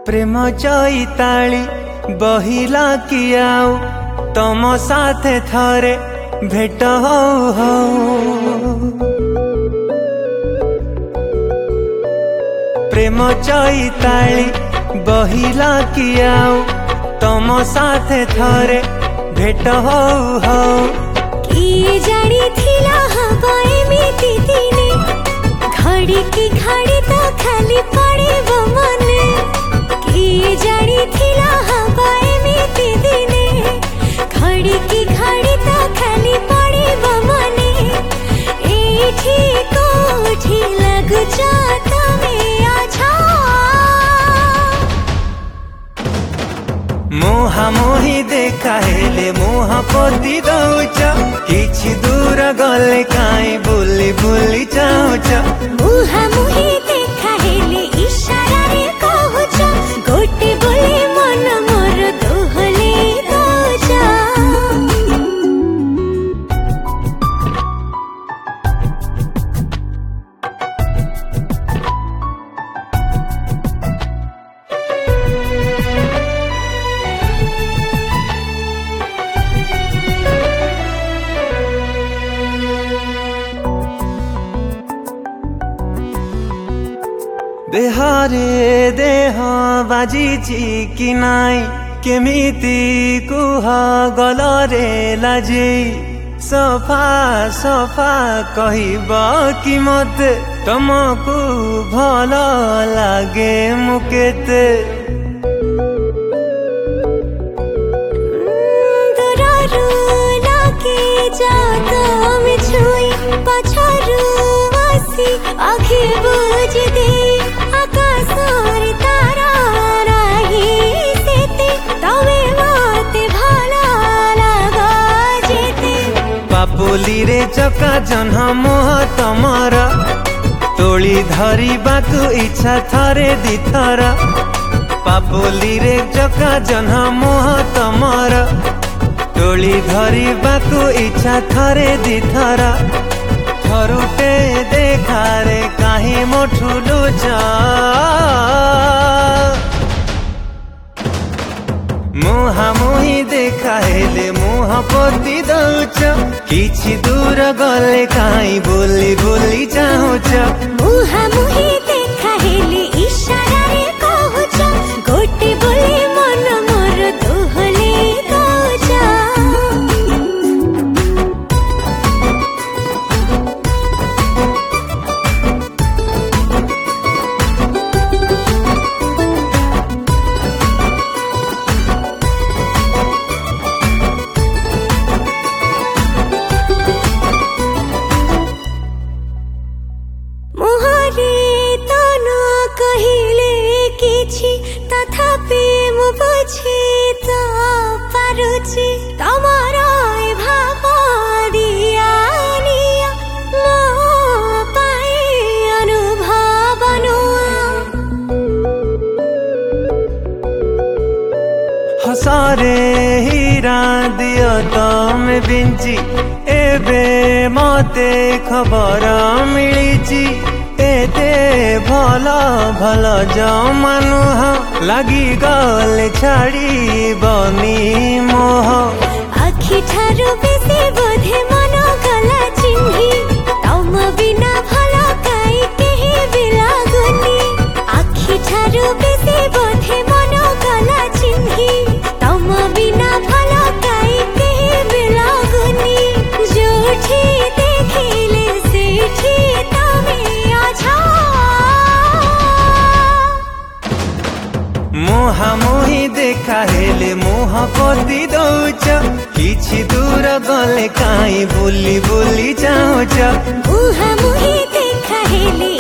प्रेम चैताली बहिला कि आउ तम साथे थरे भेट हो प्रेम चैताली बहिला कि आउ तम साथे थरे भेट हो किए जानी थिला हबो एमिति दिने घड़ी की घड़ी तो खाली पड़े मने किए जानी थिला हबो एमिति दिने घड़ी की घड़ी तो खाली पड़े मने एठी कोठी लगु जाता में आछा मोहा मोही देखा हेले मोहा पोती दौच किछि दूर गले काई बुली बुली जाउच मुहा मुही देखा हेले इशारा रे कहूच गोटे बोले मन मोर दोहले दौच देहरे देह बाजिची कि नाई केमिति कुह गलरे लाजे सफा सफा कहब कि मते तुमको भल लागे मुकेते दूररू लागे जाता में छुई पछरू आसी आँखि बुझ दे आकाशर तारा राही सेते तवे मते भला लागा जेते पापुली रे चका जन्ह मोह तमर तोली धरिबाकु इच्छा थरे दिथर पापुली रे चका जन्ह मोह तमर तोली धरिबाकु इच्छा थरे दिथर थरुटे देखारे काहे मोठुलु जा मुहा मुही देखा हेले मुह पोती दौच किछि दूर गले काई बोली बोली जाउच मुहा मुही देखा हेले इशारा रे कहूच गोटे बोले मन मोर दोहले दौच मोहरे तो न कहिले किछि तथापि मु बुझि त पारुछि तमर ए भाव दियानिया मो पाए अनुभव हसरे हीरा दियो तमे बिंची एबे मते खबर मिलिची एते भल भल जमानुह लागी गले छाड़ी बनी मोह आखि ठारू बेसी बोधे मन गला चिन्ही तम बिना भल काई केही भी लागुनी आखि ठारू बेसी बोधे मन गला चिन्ही तम बिना भल काई केही भी लागुनी जोठी देखिले सेठी तमे आछा मोहा मोही देखा हेले मोह पोती दौच किछि दूर गले काई बुली बुली जाउच मुहा मुही देखा हेले